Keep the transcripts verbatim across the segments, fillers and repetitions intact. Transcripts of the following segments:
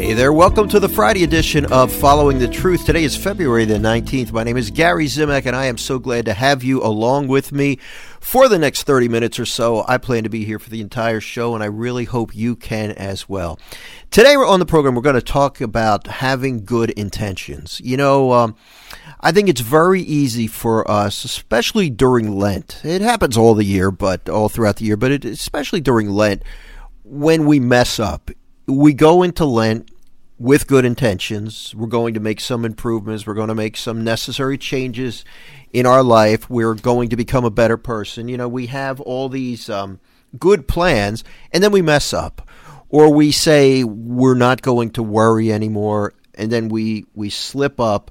Hey there, welcome to the Friday edition of Following the Truth. Today is February the nineteenth. My name is Gary Zimak, and I am so glad to have you along with me for the next thirty minutes or so. I plan to be here for the entire show, and I really hope you can as well. Today we're on the program, we're going to talk about having good intentions. You know, um, I think it's very easy for us, especially during Lent. It happens all the year, but all throughout the year, but it, especially during Lent, when we mess up. We go into Lent with good intentions. We're going to make some improvements. We're going to make some necessary changes in our life. We're going to become a better person. You know, we have all these um, good plans, and then we mess up. Or we say we're not going to worry anymore, and then we, we slip up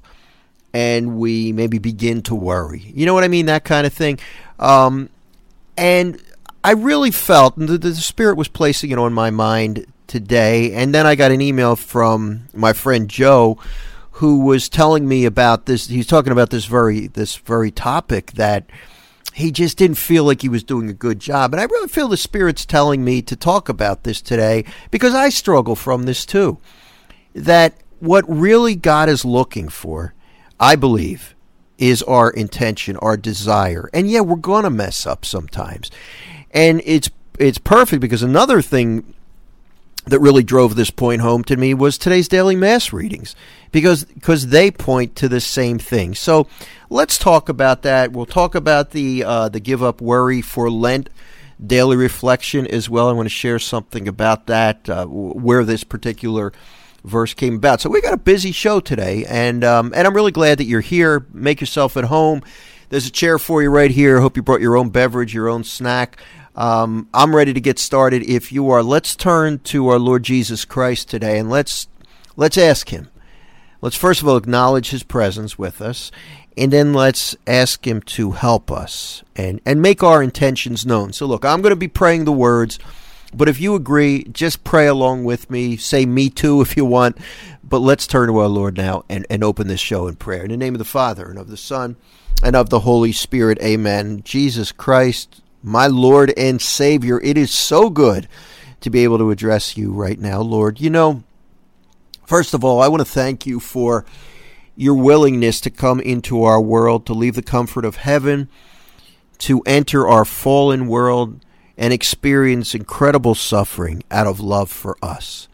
and we maybe begin to worry. You know what I mean? That kind of thing. Um, and I really felt, and the, the Spirit was placing it on my mind today, and then I got an email from my friend Joe, who was telling me about this. He's talking about this very this very topic, that he just didn't feel like he was doing a good job. And I really feel the Spirit's telling me to talk about this today, because I struggle from this too. That what really God is looking for, I believe, is our intention, our desire. And yeah, we're going to mess up sometimes. And it's it's perfect, because another thing that really drove this point home to me was today's daily mass readings, because because they point to the same thing. So let's talk about that. We'll talk about the uh, the Give Up Worry for Lent daily reflection as well. I want to share something about that, uh, where this particular verse came about. So we got a busy show today, and um, and I'm really glad that you're here. Make yourself at home. There's a chair for you right here. I hope you brought your own beverage, your own snack. Um, I'm ready to get started. If you are, let's turn to our Lord Jesus Christ today, and let's let's ask Him. Let's first of all acknowledge His presence with us, and then let's ask Him to help us and, and make our intentions known. So look, I'm going to be praying the words, but if you agree, just pray along with me. Say me too if you want, but let's turn to our Lord now and, and open this show in prayer. In the name of the Father, and of the Son, and of the Holy Spirit, amen. Jesus Christ, my Lord and Savior, it is so good to be able to address you right now, Lord. You know, first of all, I want to thank you for your willingness to come into our world, to leave the comfort of heaven, to enter our fallen world and experience incredible suffering out of love for us.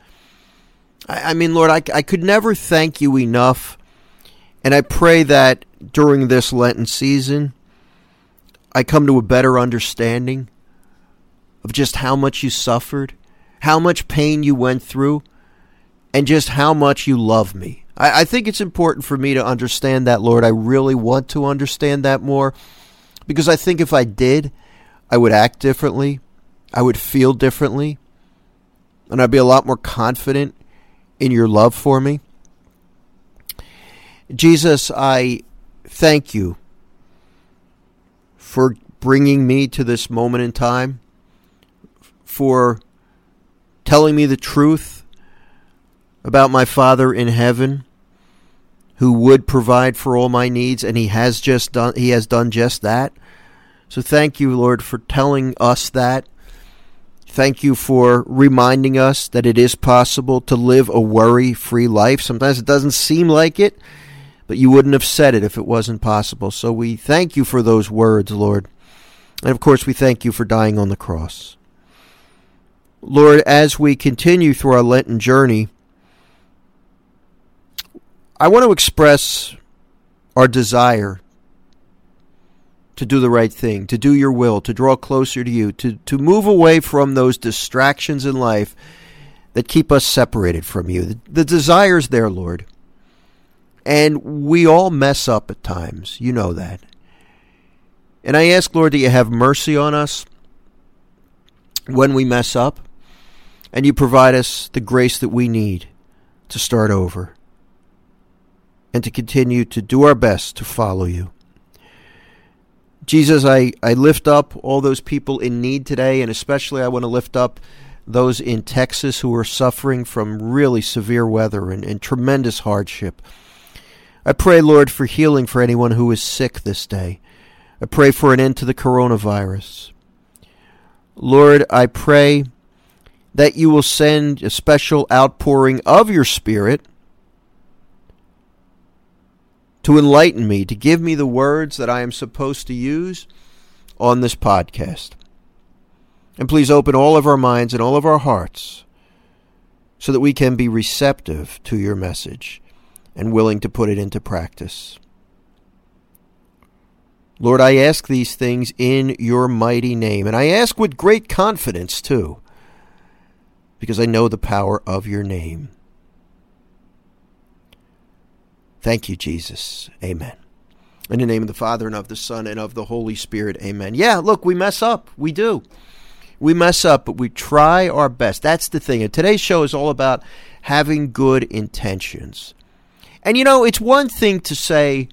I, I mean, Lord, I, I could never thank you enough, and I pray that during this Lenten season, I come to a better understanding of just how much you suffered, how much pain you went through, and just how much you love me. I, I think it's important for me to understand that, Lord. I really want to understand that more, because I think if I did, I would act differently, I would feel differently, and I'd be a lot more confident in your love for me. Jesus, I thank you for bringing me to this moment in time, for telling me the truth about my Father in heaven, who would provide for all my needs, and he has just done he has done just that. So thank you, Lord, for telling us that. Thank you for reminding us that it is possible to live a worry-free life. Sometimes it doesn't seem like it, but you wouldn't have said it if it wasn't possible. So we thank you for those words, Lord. And of course, we thank you for dying on the cross. Lord, as we continue through our Lenten journey, I want to express our desire to do the right thing, to do your will, to draw closer to you, to, to move away from those distractions in life that keep us separated from you. The, the desire's there, Lord. And we all mess up at times. You know that. And I ask, Lord, that you have mercy on us when we mess up, and you provide us the grace that we need to start over and to continue to do our best to follow you. Jesus, I, I lift up all those people in need today, and especially I want to lift up those in Texas who are suffering from really severe weather and, and tremendous hardship. I pray, Lord, for healing for anyone who is sick this day. I pray for an end to the coronavirus. Lord, I pray that you will send a special outpouring of your Spirit to enlighten me, to give me the words that I am supposed to use on this podcast. And please open all of our minds and all of our hearts so that we can be receptive to your message and willing to put it into practice. Lord, I ask these things in your mighty name, and I ask with great confidence too, because I know the power of your name. Thank you, Jesus. Amen. In the name of the Father, and of the Son, and of the Holy Spirit, amen. Yeah, look, we mess up. We do. We mess up, but we try our best. That's the thing. And today's show is all about having good intentions. And, you know, it's one thing to say,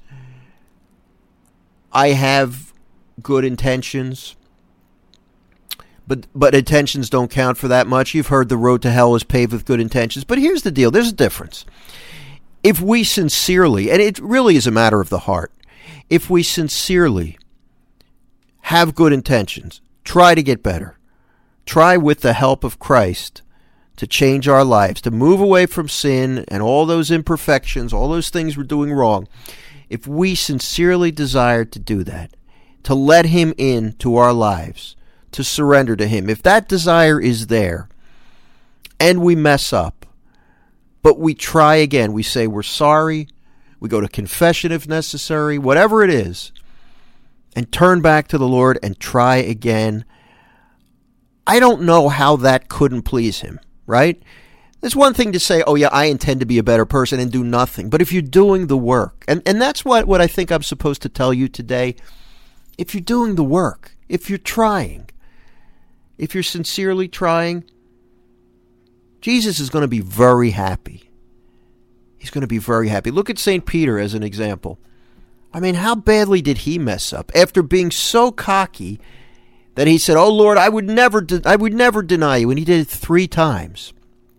I have good intentions, but but intentions don't count for that much. You've heard the road to hell is paved with good intentions. But here's the deal. There's a difference. If we sincerely, and it really is a matter of the heart, if we sincerely have good intentions, try to get better, try with the help of Christ to change our lives, to move away from sin and all those imperfections, all those things we're doing wrong. If we sincerely desire to do that, to let him into our lives, to surrender to him, if that desire is there and we mess up, but we try again, we say we're sorry, we go to confession if necessary, whatever it is, and turn back to the Lord and try again, I don't know how that couldn't please him, right? It's one thing to say, oh yeah, I intend to be a better person and do nothing. But if you're doing the work, and, and that's what, what I think I'm supposed to tell you today, if you're doing the work, if you're trying, if you're sincerely trying, Jesus is going to be very happy. He's going to be very happy. Look at Saint Peter as an example. I mean, how badly did he mess up after being so cocky that he said, "Oh Lord, I would never, de- I would never deny you," and he did it three times.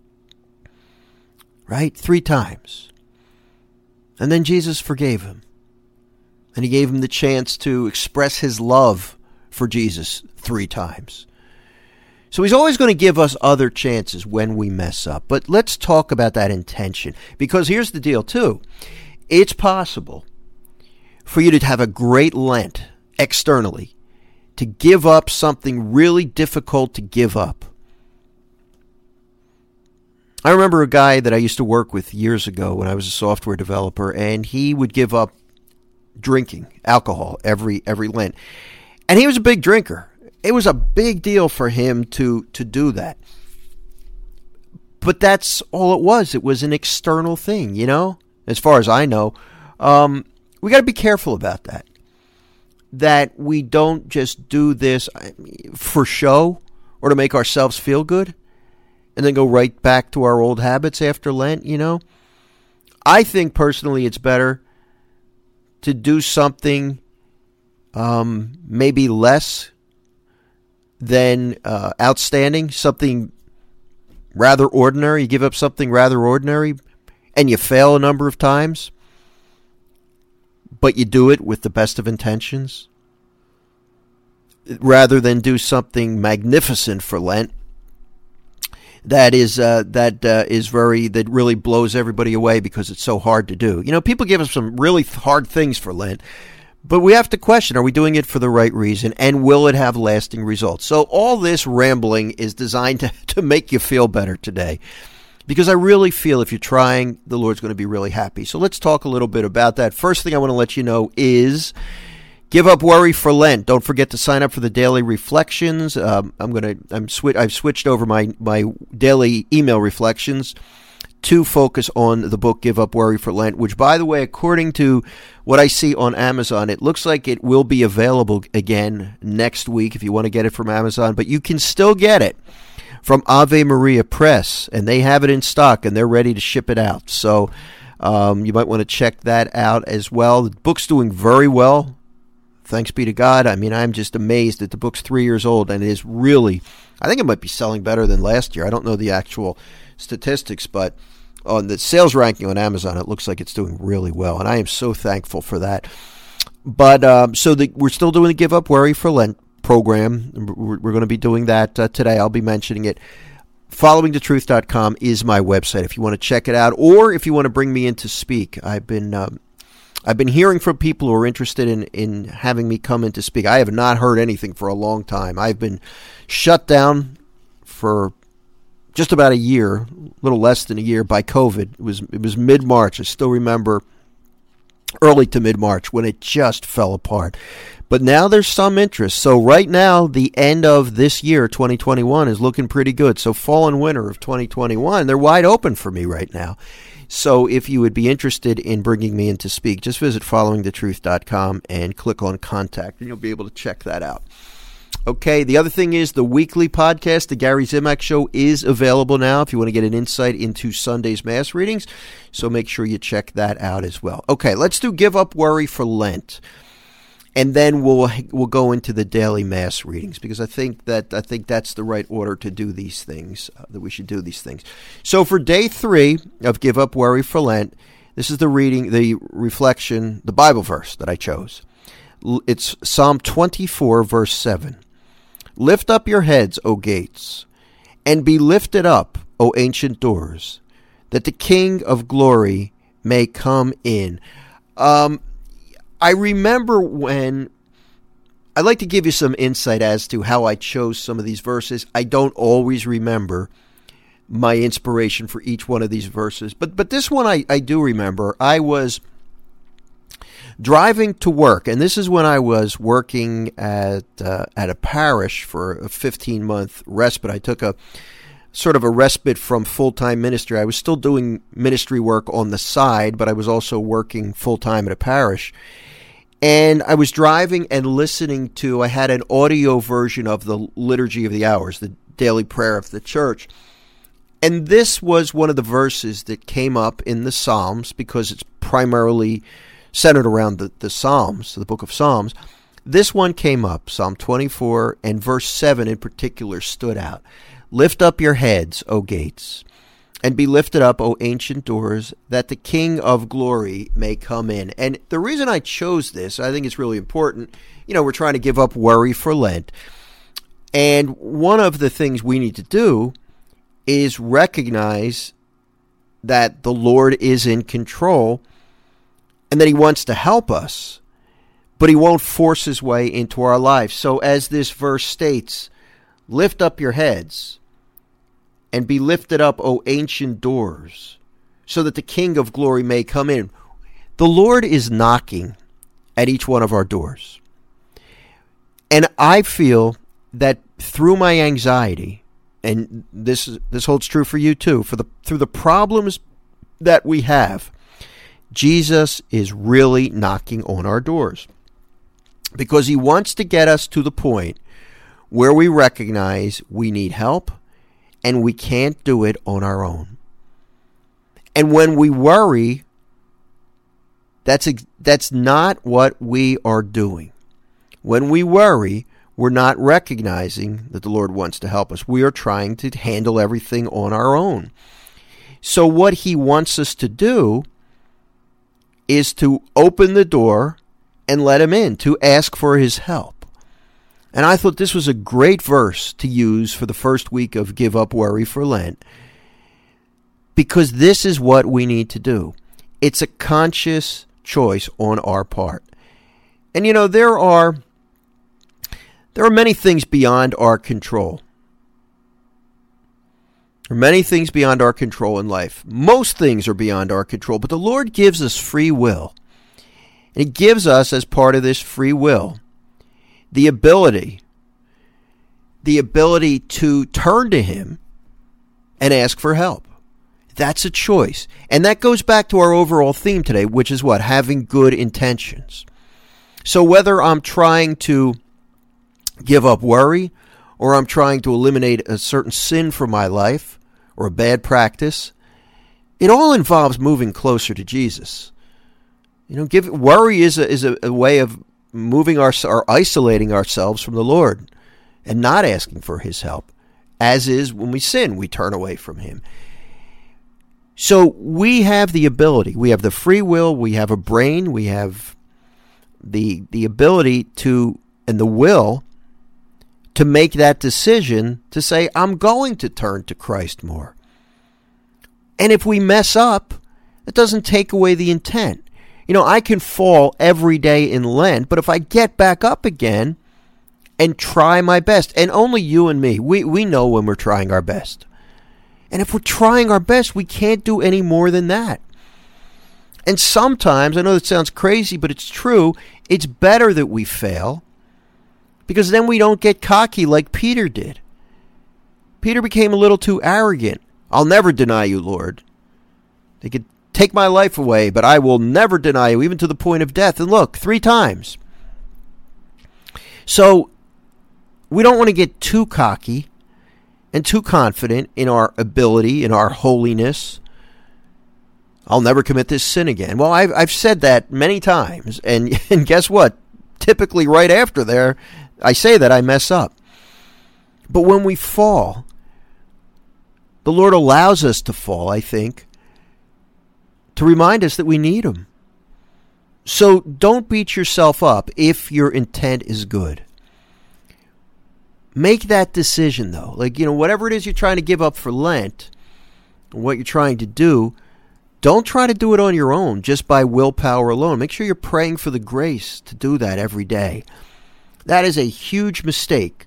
Right, three times, and then Jesus forgave him, and he gave him the chance to express his love for Jesus three times. So he's always going to give us other chances when we mess up. But let's talk about that intention, because here's the deal too: it's possible for you to have a great Lent externally, to give up something really difficult to give up. I remember a guy that I used to work with years ago when I was a software developer, and he would give up drinking alcohol every every Lent. And he was a big drinker. It was a big deal for him to, to do that. But that's all it was. It was an external thing, you know, as far as I know. Um, we got to be careful about that. That we don't just do this for show or to make ourselves feel good and then go right back to our old habits after Lent, you know. I think personally it's better to do something um, maybe less than uh, outstanding, something rather ordinary. You give up something rather ordinary and you fail a number of times, but you do it with the best of intentions, rather than do something magnificent for Lent that is uh, that uh, is very that really blows everybody away because it's so hard to do. You know, people give us some really hard things for Lent, but we have to question, are we doing it for the right reason, and will it have lasting results? So all this rambling is designed to, to make you feel better today, because I really feel if you're trying, the Lord's going to be really happy. So let's talk a little bit about that. First thing I want to let you know is give up worry for Lent. Don't forget to sign up for the daily reflections. Um, I'm going to I'm swi- I've switched over my my daily email reflections to focus on the book Give Up Worry for Lent, which, by the way, according to what I see on Amazon, it looks like it will be available again next week if you want to get it from Amazon, but you can still get it from Ave Maria Press, and they have it in stock, and they're ready to ship it out. So um, you might want to check that out as well. The book's doing very well. Thanks be to God. I mean, I'm just amazed that the book's three years old, and it is really, I think it might be selling better than last year. I don't know the actual statistics, but on the sales ranking on Amazon, it looks like it's doing really well, and I am so thankful for that. But um, so the, we're still doing the Give Up Worry for Lent program. We're, we're going to be doing that uh, today. I'll be mentioning it. following the truth dot com is my website if you want to check it out, or if you want to bring me in to speak. I've been um, I've been hearing from people who are interested in, in having me come in to speak. I have not heard anything for a long time. I've been shut down for just about a year, a little less than a year, by COVID. It was it was mid-March. I still remember early to mid-March when it just fell apart. But now there's some interest. So right now, the end of this year, twenty twenty-one, is looking pretty good. So fall and winter of twenty twenty-one, they're wide open for me right now. So if you would be interested in bringing me in to speak, just visit following the truth dot com and click on contact, and you'll be able to check that out. Okay, the other thing is the weekly podcast, The Gary Zimak Show, is available now if you want to get an insight into Sunday's Mass readings. So make sure you check that out as well. Okay, let's do Give Up Worry for Lent. And then we'll we'll go into the daily Mass readings, because I think that I think that's the right order to do these things, uh, that we should do these things. So for day three of Give Up Worry for Lent, this is the reading, the reflection, the Bible verse that I chose. It's Psalm twenty-four, verse seven. Lift up your heads, O gates, and be lifted up, O ancient doors, that the King of glory may come in. Um, I remember when, I'd like to give you some insight as to how I chose some of these verses. I don't always remember my inspiration for each one of these verses, but but this one I, I do remember. I was driving to work, and this is when I was working at uh, at a parish for a fifteen-month respite. I took a sort of a respite from full-time ministry. I was still doing ministry work on the side, but I was also working full-time at a parish. And I was driving and listening to, I had an audio version of the Liturgy of the Hours, the daily prayer of the church. And this was one of the verses that came up in the Psalms, because it's primarily centered around the, the Psalms, the book of Psalms. This one came up, Psalm twenty-four, and verse seven in particular stood out. Lift up your heads, O gates, and be lifted up, O ancient doors, that the King of glory may come in. And the reason I chose this, I think it's really important. You know, we're trying to give up worry for Lent. And one of the things we need to do is recognize that the Lord is in control and that he wants to help us, but he won't force his way into our lives. So as this verse states, lift up your heads and be lifted up, O ancient doors, so that the King of glory may come in. The Lord is knocking at each one of our doors. And I feel that through my anxiety, and this this holds true for you too, for the through the problems that we have, Jesus is really knocking on our doors, because he wants to get us to the point where we recognize we need help and we can't do it on our own. And when we worry, that's that's not what we are doing. When we worry, we're not recognizing that the Lord wants to help us. We are trying to handle everything on our own. So what he wants us to do is to open the door and let him in, to ask for his help. And I thought this was a great verse to use for the first week of Give Up Worry for Lent, because this is what we need to do. It's a conscious choice on our part. And you know, there are there are many things beyond our control. There are many things beyond our control in life. Most things are beyond our control, but the Lord gives us free will. And he gives us, as part of this free will, the ability, the ability to turn to him and ask for help. That's a choice. And that goes back to our overall theme today, which is what? Having good intentions. So whether I'm trying to give up worry, or I'm trying to eliminate a certain sin from my life, or a bad practice, it all involves moving closer to Jesus. You know, give worry is a, is a, a way of moving our, or isolating ourselves from the Lord and not asking for his help. As is when we sin, we turn away from him. So we have the ability, we have the free will, we have a brain, we have the the ability to, and the will, to make that decision to say, I'm going to turn to Christ more. And if we mess up, it doesn't take away the intent. You know, I can fall every day in Lent, but if I get back up again and try my best, and only you and me, we, we know when we're trying our best. And if we're trying our best, we can't do any more than that. And sometimes, I know that sounds crazy, but it's true, it's better that we fail, because then we don't get cocky like Peter did. Peter became a little too arrogant. I'll never deny you, Lord. They could take my life away, but I will never deny you, even to the point of death. And look, three times. So we don't want to get too cocky and too confident in our ability, in our holiness. I'll never commit this sin again. Well, I've, I've said that many times. And, and guess what? Typically right after there, I say that I mess up. But when we fall, the Lord allows us to fall, I think, to remind us that we need Him. So don't beat yourself up if your intent is good. Make that decision, though. Like, you know, whatever it is you're trying to give up for Lent, what you're trying to do, don't try to do it on your own, just by willpower alone. Make sure you're praying for the grace to do that every day. That is a huge mistake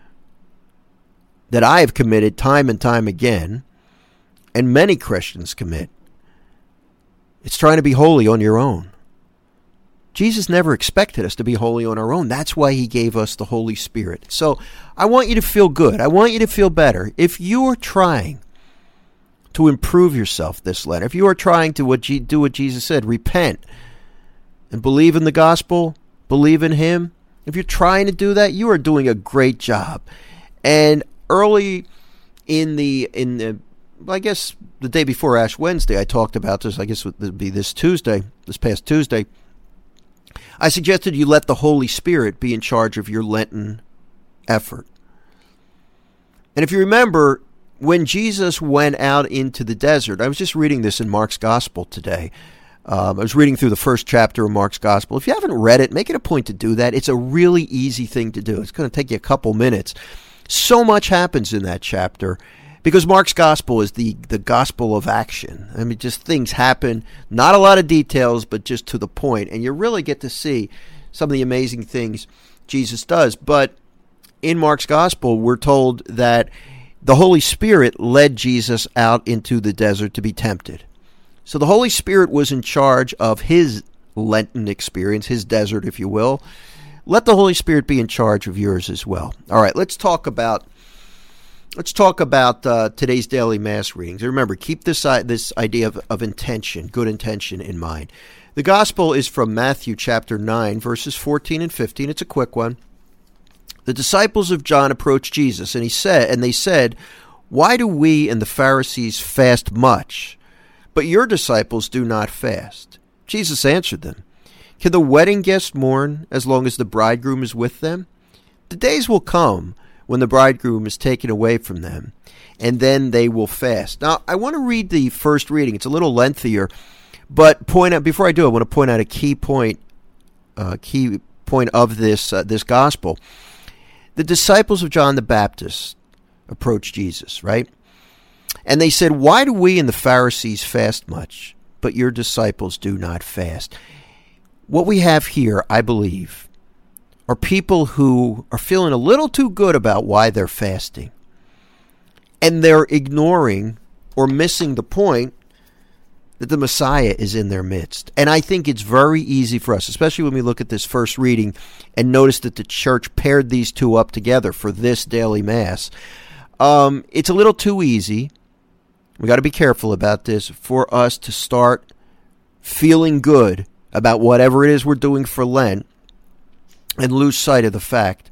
that I have committed time and time again, and many Christians commit. It's trying to be holy on your own. Jesus never expected us to be holy on our own. That's why He gave us the Holy Spirit. So I want you to feel good. I want you to feel better. If you are trying to improve yourself this Lent, if you are trying to what G- do what Jesus said, repent and believe in the gospel, believe in Him, if you're trying to do that, you are doing a great job. And early in the, in the, I guess the day before Ash Wednesday, I talked about this, I guess it would be this Tuesday, this past Tuesday, I suggested you let the Holy Spirit be in charge of your Lenten effort. And if you remember, when Jesus went out into the desert, I was just reading this in Mark's Gospel today. Um, I was reading through the first chapter of Mark's Gospel. If you haven't read it, make it a point to do that. It's a really easy thing to do. It's going to take you a couple minutes. So much happens in that chapter because Mark's Gospel is the, the gospel of action. I mean, just things happen, not a lot of details, but just to the point. And you really get to see some of the amazing things Jesus does. But in Mark's Gospel, we're told that the Holy Spirit led Jesus out into the desert to be tempted. So the Holy Spirit was in charge of His Lenten experience, His desert, if you will. Let the Holy Spirit be in charge of yours as well. All right, let's talk about let's talk about uh, today's daily Mass readings. And remember, keep this uh, this idea of, of intention, good intention in mind. The Gospel is from Matthew chapter nine, verses fourteen and fifteen. It's a quick one. The disciples of John approached Jesus, and he said, and they said, "Why do we and the Pharisees fast much, but your disciples do not fast?" Jesus answered them, "Can the wedding guests mourn as long as the bridegroom is with them? The days will come when the bridegroom is taken away from them, and then they will fast." Now, I want to read the first reading. It's a little lengthier, but point out before I do, I want to point out a key point, uh, key point of this uh, this gospel. The disciples of John the Baptist approached Jesus, right? And they said, "Why do we and the Pharisees fast much, but your disciples do not fast?" What we have here, I believe, are people who are feeling a little too good about why they're fasting. And they're ignoring or missing the point that the Messiah is in their midst. And I think it's very easy for us, especially when we look at this first reading and notice that the church paired these two up together for this daily Mass. Um, it's a little too easy. We got to be careful about this for us to start feeling good about whatever it is we're doing for Lent and lose sight of the fact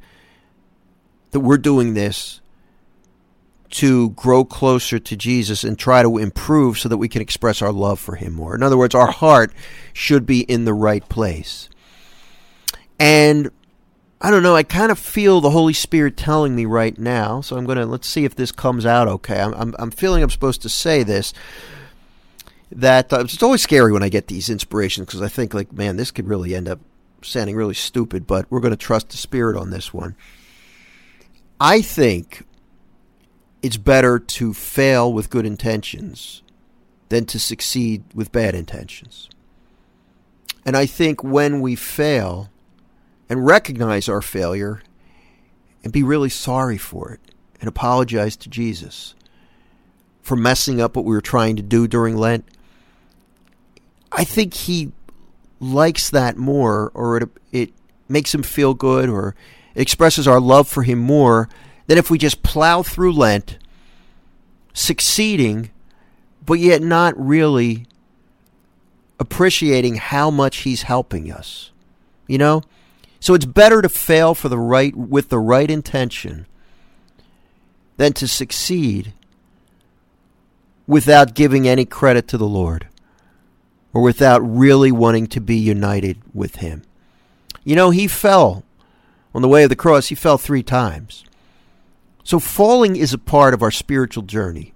that we're doing this to grow closer to Jesus and try to improve so that we can express our love for Him more. In other words, our heart should be in the right place. And I don't know, I kind of feel the Holy Spirit telling me right now, so I'm going to, let's see if this comes out okay. I'm, I'm, I'm feeling I'm supposed to say this, that uh, it's always scary when I get these inspirations because I think, like, man, this could really end up sounding really stupid, but we're going to trust the Spirit on this one. I think it's better to fail with good intentions than to succeed with bad intentions. And I think when we fail and recognize our failure and be really sorry for it and apologize to Jesus for messing up what we were trying to do during Lent, I think he likes that more, or it, it makes him feel good, or it expresses our love for him more than if we just plow through Lent, succeeding, but yet not really appreciating how much he's helping us. You know? So it's better to fail for the right with the right intention than to succeed without giving any credit to the Lord, or without really wanting to be united with him. You know, he fell on the way of the cross. He fell three times. So falling is a part of our spiritual journey.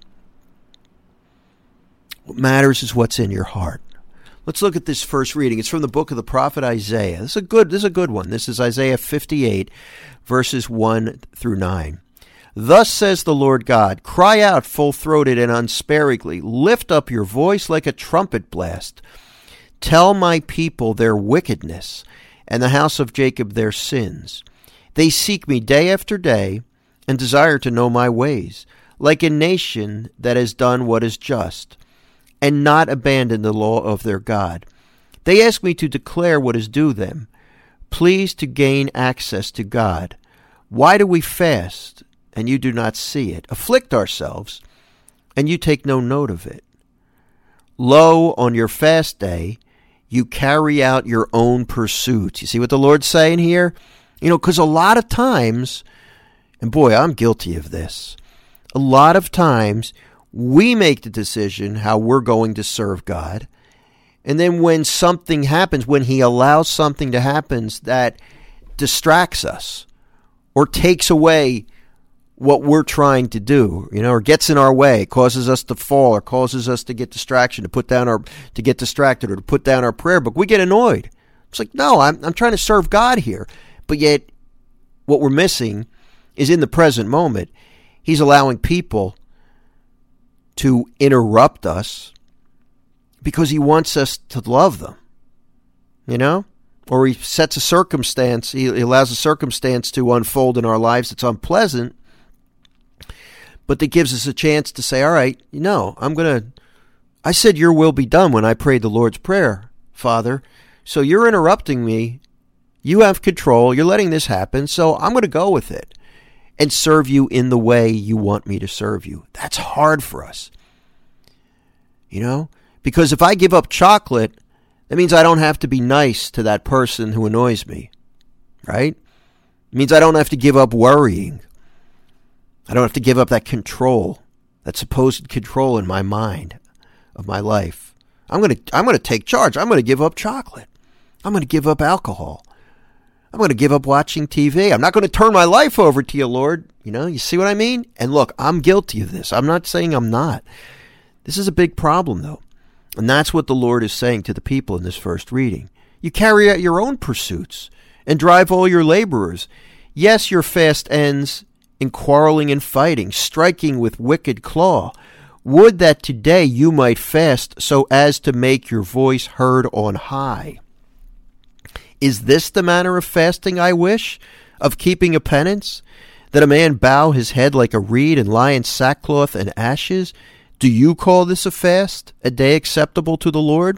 What matters is what's in your heart. Let's look at this first reading. It's from the book of the prophet Isaiah. This is a good, this is a good one. This is Isaiah fifty-eight, verses one through nine. Thus says the Lord God, cry out full-throated and unsparingly. Lift up your voice like a trumpet blast. Tell my people their wickedness, and the house of Jacob their sins. They seek me day after day, and desire to know my ways, like a nation that has done what is just, and not abandoned the law of their God. They ask me to declare what is due them, pleased to gain access to God. Why do we fast, and you do not see it? Afflict ourselves, and you take no note of it. Lo, on your fast day, you carry out your own pursuits. You see what the Lord's saying here? You know, because a lot of times, and boy, I'm guilty of this, a lot of times we make the decision how we're going to serve God, and then when something happens, when he allows something to happen that distracts us or takes away what we're trying to do, you know, or gets in our way, causes us to fall, or causes us to get distraction, to put down our, to get distracted, or to put down our prayer book, we get annoyed. It's like, no, I'm I'm trying to serve God here. But yet, what we're missing is in the present moment, he's allowing people to interrupt us because he wants us to love them, you know? Or he sets a circumstance, he allows a circumstance to unfold in our lives that's unpleasant, but that gives us a chance to say, all right, you know, I'm going to, I said your will be done when I prayed the Lord's Prayer, Father, so you're interrupting me, you have control, you're letting this happen, so I'm going to go with it and serve you in the way you want me to serve you. That's hard for us, you know, because if I give up chocolate, that means I don't have to be nice to that person who annoys me, right? It means I don't have to give up worrying. I don't have to give up that control, that supposed control in my mind of my life. I'm going to I'm going to take charge. I'm going to give up chocolate. I'm going to give up alcohol. I'm going to give up watching T V. I'm not going to turn my life over to you, Lord. You know, you see what I mean? And look, I'm guilty of this. I'm not saying I'm not. This is a big problem, though. And that's what the Lord is saying to the people in this first reading. You carry out your own pursuits and drive all your laborers. Yes, your fast ends in quarreling and fighting, striking with wicked claw. Would that today you might fast so as to make your voice heard on high. Is this the manner of fasting I wish, of keeping a penance, that a man bow his head like a reed and lie in sackcloth and ashes? Do you call this a fast, a day acceptable to the Lord?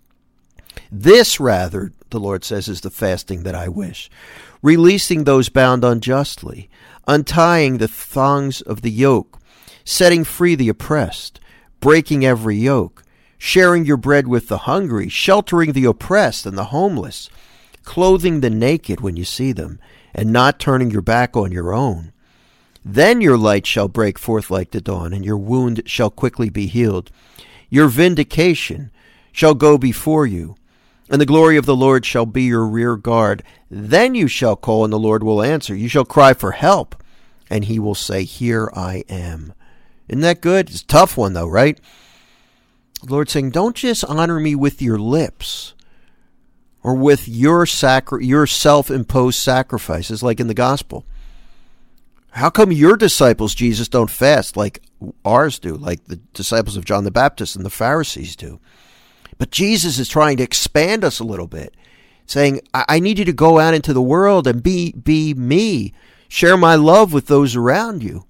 This, rather, the Lord says, is the fasting that I wish, releasing those bound unjustly, untying the thongs of the yoke, setting free the oppressed, breaking every yoke, sharing your bread with the hungry, sheltering the oppressed and the homeless, clothing the naked when you see them, and not turning your back on your own. Then your light shall break forth like the dawn, and your wound shall quickly be healed. Your vindication shall go before you, and the glory of the Lord shall be your rear guard. Then you shall call, and the Lord will answer. You shall cry for help, and he will say, here I am. Isn't that good? It's a tough one, though, right? The Lord's saying, don't just honor me with your lips or with your sacri- your self-imposed sacrifices like in the gospel. How come your disciples, Jesus, don't fast like ours do, like the disciples of John the Baptist and the Pharisees do? But Jesus is trying to expand us a little bit, saying, I, I need you to go out into the world and be, be me. Share my love with those around you.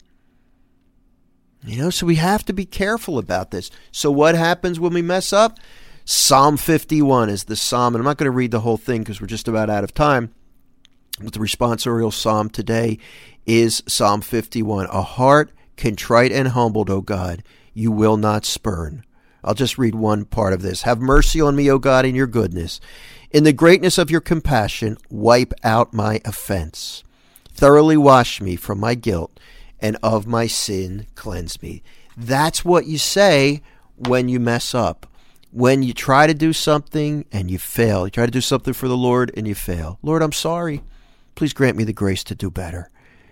You know, so we have to be careful about this. So what happens when we mess up? Psalm fifty-one is the psalm, and I'm not going to read the whole thing because we're just about out of time. But the responsorial psalm today is Psalm fifty-one. A heart contrite and humbled, O God, you will not spurn. I'll just read one part of this. Have mercy on me, O God, in your goodness. In the greatness of your compassion, wipe out my offense. Thoroughly wash me from my guilt, and of my sin cleanse me. That's what you say when you mess up. When you try to do something and you fail. You try to do something for the Lord and you fail. Lord, I'm sorry. Please grant me the grace to do better.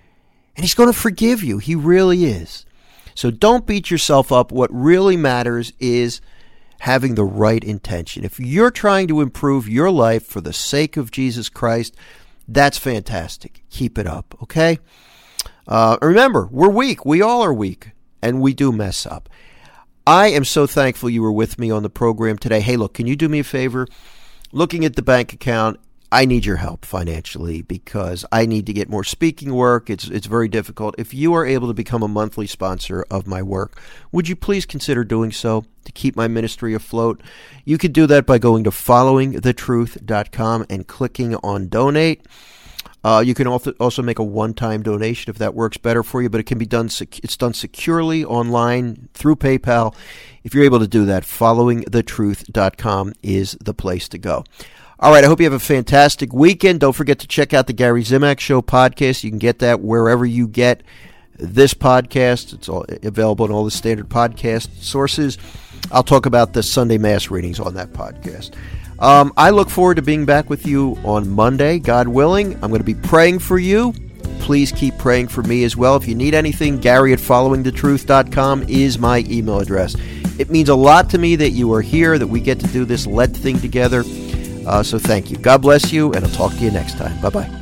And he's going to forgive you. He really is. So don't beat yourself up. What really matters is having the right intention. If you're trying to improve your life for the sake of Jesus Christ, that's fantastic. Keep it up, okay? Uh, remember, we're weak. We all are weak, and we do mess up. I am so thankful you were with me on the program today. Hey, look, can you do me a favor? Looking at the bank account, I need your help financially because I need to get more speaking work. It's it's very difficult. If you are able to become a monthly sponsor of my work, would you please consider doing so to keep my ministry afloat? You could do that by going to following the truth dot com and clicking on donate. Uh, you can also also make a one-time donation if that works better for you, but it can be done. Sec- it's done securely online through PayPal. If you're able to do that, following the truth dot com is the place to go. All right, I hope you have a fantastic weekend. Don't forget to check out the Gary Zimak Show podcast. You can get that wherever you get this podcast. It's all available in all the standard podcast sources. I'll talk about the Sunday Mass readings on that podcast. Um, I look forward to being back with you on Monday, God willing. I'm going to be praying for you. Please keep praying for me as well. If you need anything, Gary at following the truth dot com is my email address. It means a lot to me that you are here, that we get to do this Lent thing together. Uh, so thank you. God bless you, and I'll talk to you next time. Bye-bye.